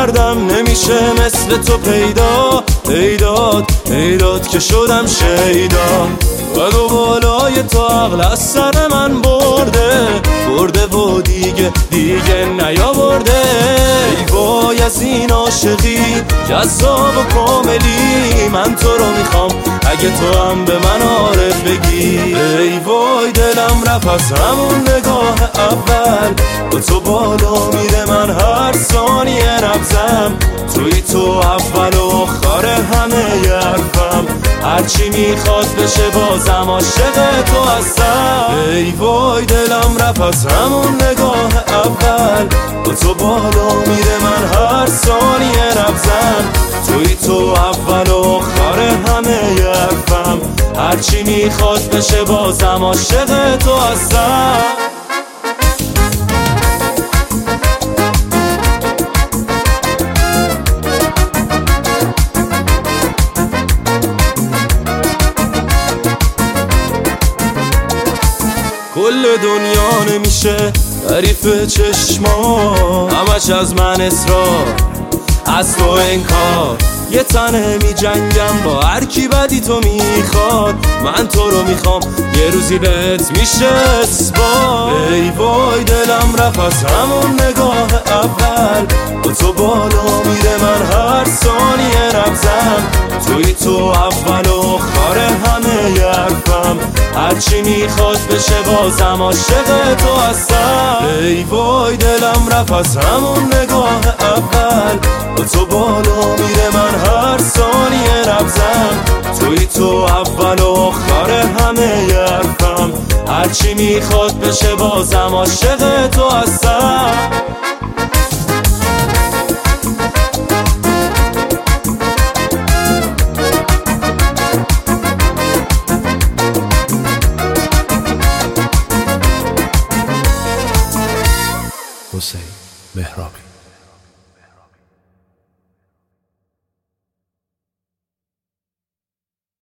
کردم نمیشه مثل تو پیداد که شدم شیدا و دو بالای تو عقل از سر من برده و دیگه نیاورده. ای وای از این عاشقی جذاب و کاملی، من تو رو میخوام اگه تو هم به من آره بگی. ای وای دلم رفت از همون نگاه اول، با تو بالا میره من هر ثانیه نبضم، توی تو اول و آخر همه حرفم، هرچی میخواد بشه بازم عاشق تو هستم. ای وای دلم رفت از همون نگاه اول، با تو بالا میره من هر ثانیه نبضم، توی تو اول و آخر همه حرفم، هرچی میخواد بشه بازم عاشق تو هستم. کل دنیا نمیشه تعریف چشما، همش از من اصرار، از تو انکار، یه تنه می جنگم با هر کی بدی تو میخواد، من تو رو میخوام یه روزی بهت میشه اثبات. ای وای دلم رفت از همون نگاه اول، با تو بالا میره من هر ثانیه نبضم، توی تو اول و آخر همه حرفم، هرچی میخواد بشه بازم عاشق تو هستم. ای وای دلم رفت از همون نگاه اول، با تو بالا میره من هر ثانیه نبضم، توی تو اول و آخر همه حرفم، هرچی میخواد بشه بازم عاشق تو هستم. حسین مهرابی.